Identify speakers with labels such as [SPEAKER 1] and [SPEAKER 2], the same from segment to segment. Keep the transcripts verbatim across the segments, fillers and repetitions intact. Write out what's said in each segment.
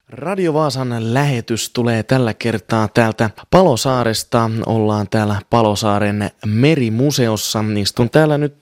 [SPEAKER 1] Radio Vaasan lähetys tulee tällä kertaa täältä Palosaaresta. Ollaan täällä Palosaaren merimuseossa. Istun täällä nyt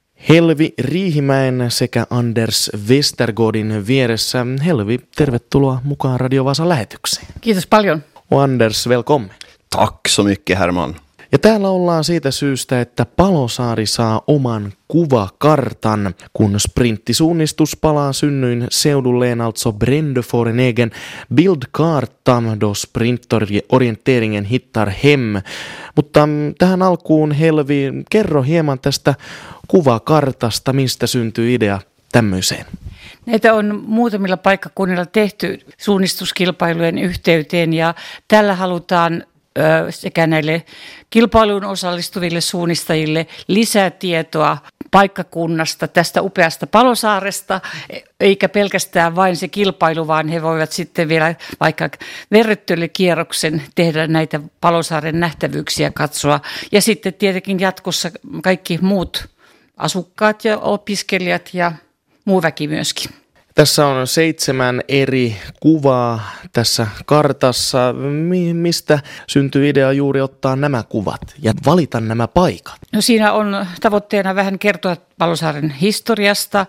[SPEAKER 1] Helvi Riihimäen sekä Anders Westergårdin vieressä. Helvi, tervetuloa mukaan Radio Vaasan lähetykseen.
[SPEAKER 2] Kiitos paljon.
[SPEAKER 1] Och Anders, välkommen.
[SPEAKER 3] Tack så mycket, Herman.
[SPEAKER 1] Ja täällä ollaan siitä syystä, että Palosaari saa oman kuvakartan, kun sprinttisuunnistus palaa synnyin seudulleen, alltså Brände får en egen bildkarta, då sprintorienteringen hittar hem. Mutta tähän alkuun, Helvi, kerro hieman tästä kuvakartasta, mistä syntyy idea tämmöiseen.
[SPEAKER 2] Näitä on muutamilla paikkakunnilla tehty suunnistuskilpailujen yhteyteen ja tällä halutaan sekä näille kilpailuun osallistuville suunnistajille lisää tietoa paikkakunnasta, tästä upeasta Palosaaresta, eikä pelkästään vain se kilpailu, vaan he voivat sitten vielä vaikka verryttelykierroksen tehdä näitä Palosaaren nähtävyyksiä katsoa. Ja sitten tietenkin jatkossa kaikki muut asukkaat ja opiskelijat ja muu väki myöskin.
[SPEAKER 1] Tässä on seitsemän eri kuvaa tässä kartassa. Mi- mistä syntyy idea juuri ottaa nämä kuvat ja valita nämä paikat?
[SPEAKER 2] No siinä on tavoitteena vähän kertoa Palosaaren historiasta,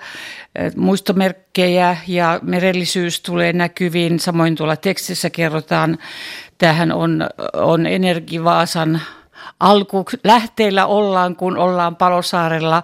[SPEAKER 2] muistomerkkejä ja merellisyys tulee näkyviin. Samoin tuolla tekstissä kerrotaan, tämähän on, on Energi-Vaasan alku lähteillä ollaan, kun ollaan Palosaarella,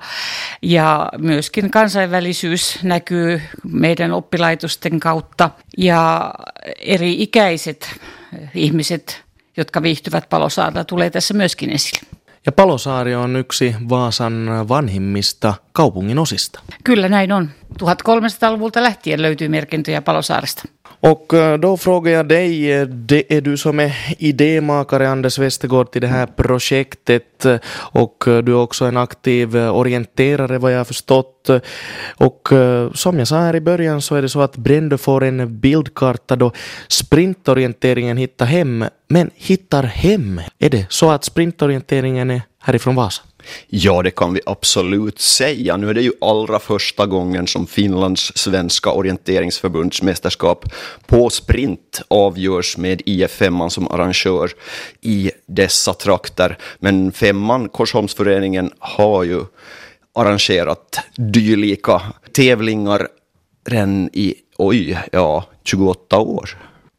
[SPEAKER 2] ja myöskin kansainvälisyys näkyy meidän oppilaitosten kautta ja eri ikäiset ihmiset, jotka viihtyvät Palosaarella, tulee tässä myöskin esille.
[SPEAKER 1] Ja Palosaari on yksi Vaasan vanhimmista kaupungin osista.
[SPEAKER 2] Kyllä näin on. tuhatkolmesataaluvulta lähtien löytyy merkintöjä Palosaaresta.
[SPEAKER 1] Och då frågar jag dig, det är du som är idémakare, Anders Westergård, till det här projektet, och du är också en aktiv orienterare vad jag har förstått. Och som jag sa här i början så är det så att Brände får en bildkarta då sprintorienteringen hittar hem. Men hittar hem, är det så att sprintorienteringen är härifrån Vasa?
[SPEAKER 3] Ja, det kan vi absolut säga. Nu är det ju allra första gången som Finlands svenska orienteringsförbundsmästerskap på sprint avgörs med I F femman som arrangör i dessa trakter. Men femman, Korsholmsföreningen, har ju arrangerat dylika tävlingar redan i, oj, ja, tjugoåtta år.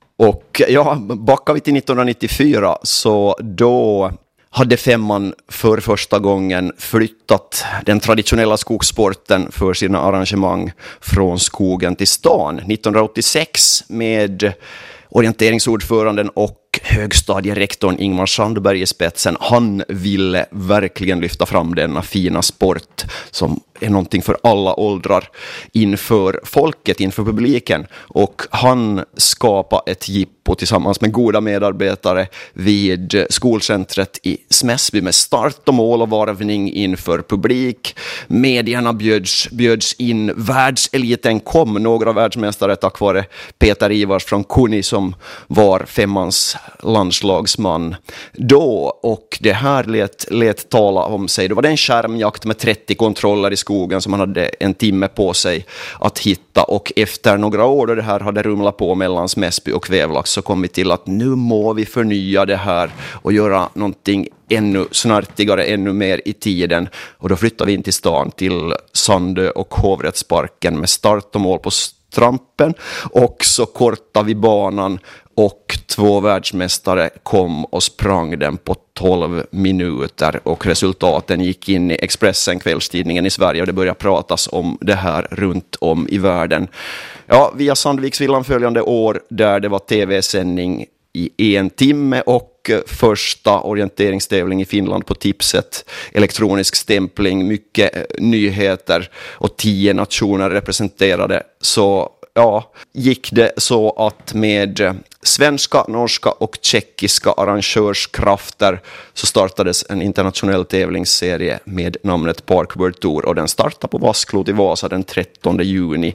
[SPEAKER 3] Och ja, backar vi till nittonhundranittiofyra, så då hade femman för första gången flyttat den traditionella skogssporten för sina arrangemang från skogen till stan. nittonhundraåttiosex med orienteringsordföranden och högstadierektorn Ingmar Sandberg i spetsen. Han ville verkligen lyfta fram denna fina sport som är någonting för alla åldrar inför folket, inför publiken. Och han skapade ett jippo tillsammans med goda medarbetare vid skolcentret i Smäsby med start och mål och varvning inför publik. Medierna bjöds, bjöds in, världseliten kom, några världsmästare tack vare Peter Ivars från Kuni som var femmans landslagsman då, och det här lät, lät tala om sig. Det var en skärmjakt med trettio kontroller i skogen som man hade en timme på sig att hitta, och efter några år då det här hade rumlat på mellan Smäsby och Kvävlax så kom vi till att nu må vi förnya det här och göra någonting ännu snartigare, ännu mer i tiden, och då flyttade vi in till stan, till Sandö och Hovrättsparken med start och mål på Strampen, och så kortade vi banan och två världsmästare kom och sprang den på tolv minuter, och resultaten gick in i Expressen, kvällstidningen i Sverige, och det började pratas om det här runt om i världen. Ja, via Sandviksvillan följande år där det var tv-sändning i en timme och första orienteringstävling i Finland på tipset, elektronisk stämpling, mycket nyheter och tio nationer representerade, så ja, gick det så att med svenska, norska och tjeckiska arrangörskrafter så startades en internationell tävlingsserie med namnet Park World Tour, och den startade på Vasklot i Vasa den trettonde juni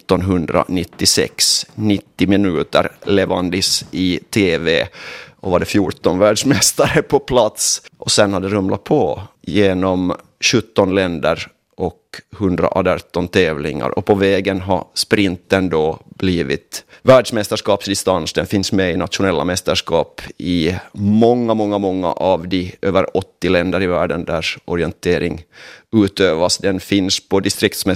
[SPEAKER 3] nittonhundranittiosex. nittio minuter levandis i tv, och var det fjorton världsmästare på plats, och sen hade det rumlat på genom sjutton länder och hundraarton tävlingar. Och på vägen har sprinten då blivit världsmästerskapsdistans. Den finns med i nationella mästerskap i många, många, många av de över åttio länder i världen där orientering utövas. Den finns på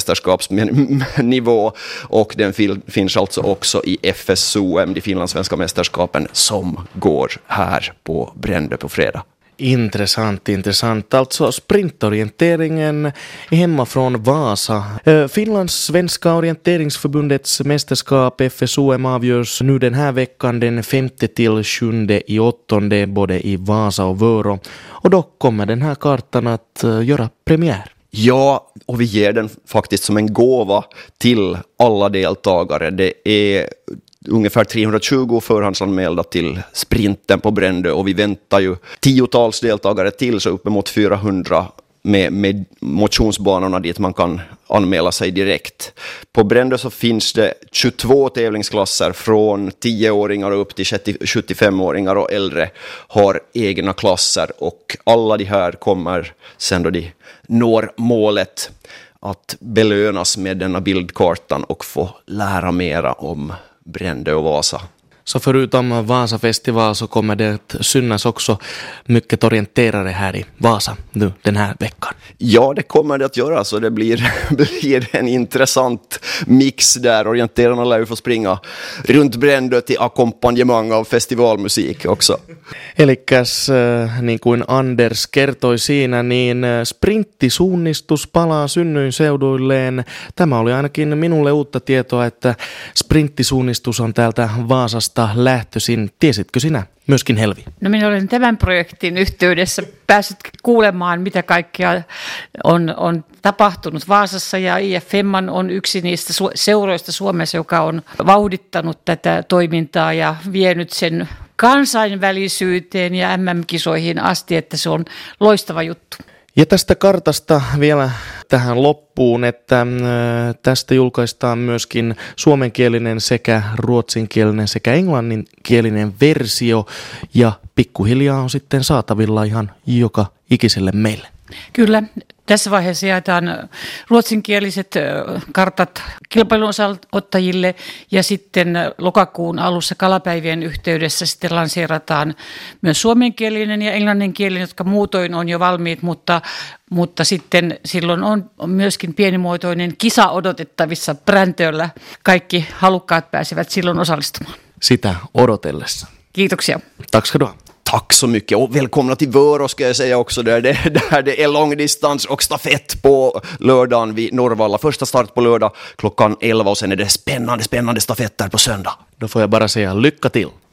[SPEAKER 3] distriktsmästerskapsnivå och den finns alltså också i F S O M, de finlandssvenska mästerskapen, som går här på Brändö på fredag.
[SPEAKER 1] Intressant, intressant. Alltså sprintorienteringen är hemma från Vasa. Finlands svenska orienteringsförbundets mästerskap F S O M avgörs nu den här veckan den femte till sjunde i åttonde både i Vasa och Vörå. Och då kommer den här kartan att göra premiär.
[SPEAKER 3] Ja, och vi ger den faktiskt som en gåva till alla deltagare. Det är ungefär trehundratjugo förhandsanmälda till sprinten på Brändö och vi väntar ju tiotals deltagare till, så uppemot fyrahundra med, med motionsbanorna dit man kan anmäla sig direkt. På Brändö så finns det tjugotvå tävlingsklasser från tioåringar upp till sjuttiofemåringar och äldre har egna klasser, och alla de här kommer sen då de når målet att belönas med denna bildkartan och få lära mera om Brändö och Vasa.
[SPEAKER 1] Så förutom Vasa festival så kommer det att synas också mycket orienterare här i Vasa nu den här veckan.
[SPEAKER 3] Ja, det kommer det att göra, så det blir, blir en intressant mix där. Orienterarna lär ju få springa runt Brändö till ackompanjemang av festivalmusik också.
[SPEAKER 1] Elikkäs niin kuin Anders kertoi siinä, niin sprinttisuunnistus palaa synnyinseuduilleen. Tämä oli ainakin minulle uutta tietoa, että sprinttisuunnistus on täältä Vaasasta lähtöisin. Tiesitkö sinä myöskin, Helvi?
[SPEAKER 2] No minä olen tämän projektin yhteydessä päässyt kuulemaan, mitä kaikkea on, on tapahtunut Vaasassa, ja I F M on yksi niistä su- seuroista Suomessa, joka on vauhdittanut tätä toimintaa ja vienyt sen kansainvälisyyteen ja M M-kisoihin asti, että se on loistava juttu.
[SPEAKER 1] Ja tästä kartasta vielä tähän loppuun, että tästä julkaistaan myöskin suomenkielinen sekä ruotsinkielinen sekä englanninkielinen versio, ja pikkuhiljaa on sitten saatavilla ihan joka ikiselle meille.
[SPEAKER 2] Kyllä, tässä vaiheessa jaetaan ruotsinkieliset kartat kilpailun ottajille, ja sitten lokakuun alussa kalapäivien yhteydessä sitten lanseerataan myös suomenkielinen ja englanninkielinen, jotka muutoin on jo valmiit, mutta, mutta sitten silloin on myöskin pienimuotoinen kisa odotettavissa Brändöllä. Kaikki halukkaat pääsevät silloin osallistumaan.
[SPEAKER 1] Sitä odotellessa.
[SPEAKER 2] Kiitoksia.
[SPEAKER 1] Tack ska du ha.
[SPEAKER 3] Tack så mycket, och välkomna till Vörå ska jag säga också, där det, där det är långdistans och stafett på lördagen vid Norrvalla. Första start på lördag klockan elva och sen är det spännande, spännande stafetter på söndag.
[SPEAKER 1] Då får jag bara säga lycka till.